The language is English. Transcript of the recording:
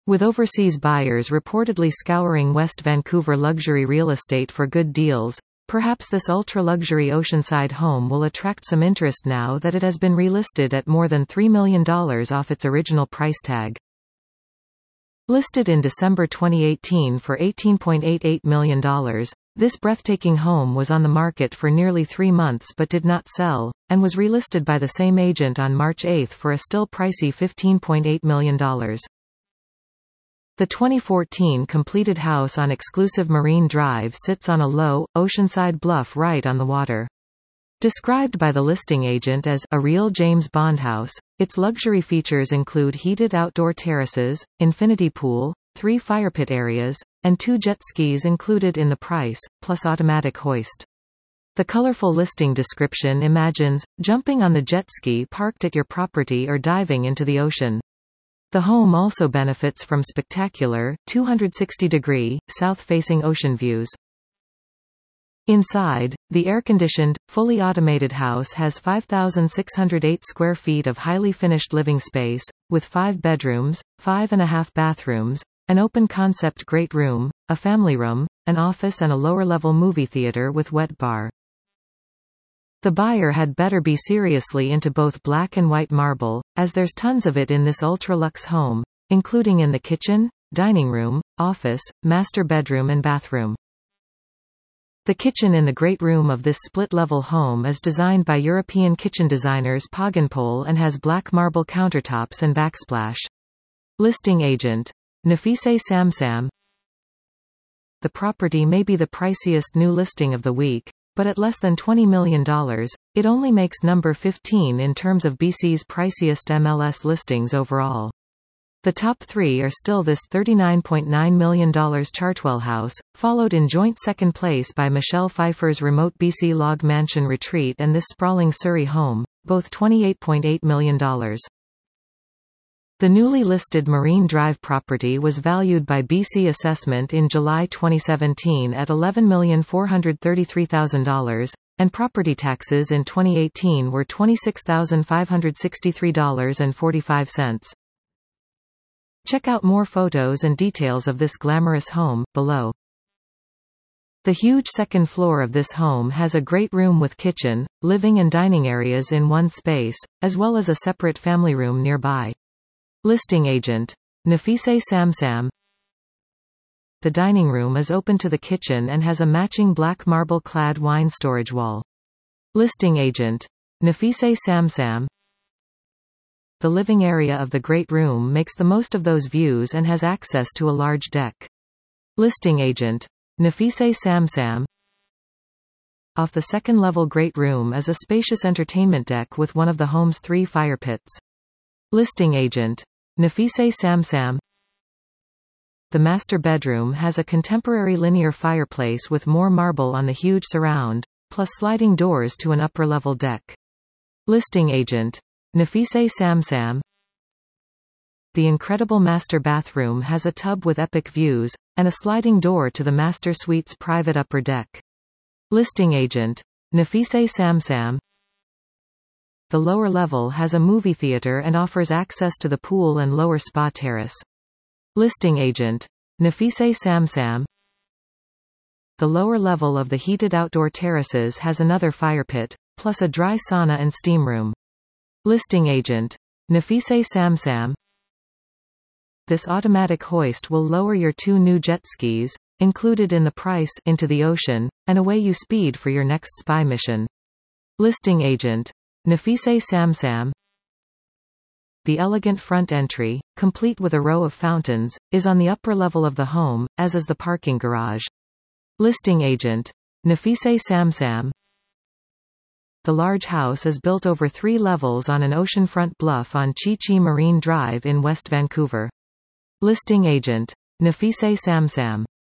With overseas buyers reportedly scouring West Vancouver luxury real estate for good deals, perhaps this ultra-luxury oceanside home will attract some interest now that it has been relisted at more than $3 million off its original price tag. Listed in December 2018 for $18.88 million, this breathtaking home was on the market for nearly 3 months but did not sell, and was relisted by the same agent on March 8 for a still pricey $15.8 million. The 2014 completed house on exclusive Marine Drive sits on a low, oceanside bluff right on the water. Described by the listing agent as a real James Bond house, its luxury features include heated outdoor terraces, infinity pool, 3 fire pit areas, and 2 jet skis included in the price, plus automatic hoist. The colorful listing description imagines jumping on the jet ski parked at your property or diving into the ocean. The home also benefits from spectacular, 260-degree, south-facing ocean views. Inside, the air-conditioned, fully automated house has 5,608 square feet of highly finished living space, with 5 bedrooms, 5.5 bathrooms, an open-concept great room, a family room, an office and a lower-level movie theater with wet bar. The buyer had better be seriously into both black and white marble, as there's tons of it in this ultra-luxe home, including in the kitchen, dining room, office, master bedroom and bathroom. The kitchen in the great room of this split-level home is designed by European kitchen designers Poggenpol and has black marble countertops and backsplash. Listing agent. Nafise Samsam. The property may be the priciest new listing of the week, but at less than $20 million, it only makes number 15 in terms of BC's priciest MLS listings overall. The top 3 are still this $39.9 million Chartwell house, followed in joint second place by Michelle Pfeiffer's remote BC log mansion retreat and this sprawling Surrey home, both $28.8 million. The newly listed Marine Drive property was valued by BC Assessment in July 2017 at $11,433,000, and property taxes in 2018 were $26,563.45. Check out more photos and details of this glamorous home, below. The huge second floor of this home has a great room with kitchen, living and dining areas in one space, as well as a separate family room nearby. Listing agent. Nafise Samsam. The dining room is open to the kitchen and has a matching black marble-clad wine storage wall. Listing agent. Nafise Samsam. The living area of the great room makes the most of those views and has access to a large deck. Listing agent. Nafise Samsam. Off the second-level great room is a spacious entertainment deck with one of the home's 3 fire pits. Listing agent. Nafise Samsam. The master bedroom has a contemporary linear fireplace with more marble on the huge surround, plus sliding doors to an upper-level deck. Listing agent. Nafise Samsam. The incredible master bathroom has a tub with epic views, and a sliding door to the master suite's private upper deck. Listing agent. Nafise Samsam. The lower level has a movie theater and offers access to the pool and lower spa terrace. Listing agent. Nafise Samsam. The lower level of the heated outdoor terraces has another fire pit, plus a dry sauna and steam room. Listing agent. Nafise Samsam. This automatic hoist will lower your 2 new jet skis, included in the price, into the ocean, and away you speed for your next spy mission. Listing agent. Nafise Samsam. The elegant front entry, complete with a row of fountains, is on the upper level of the home, as is the parking garage. Listing agent. Nafise Samsam. The large house is built over 3 levels on an oceanfront bluff on Chi Chi Marine Drive in West Vancouver. Listing agent. Nafise Samsam.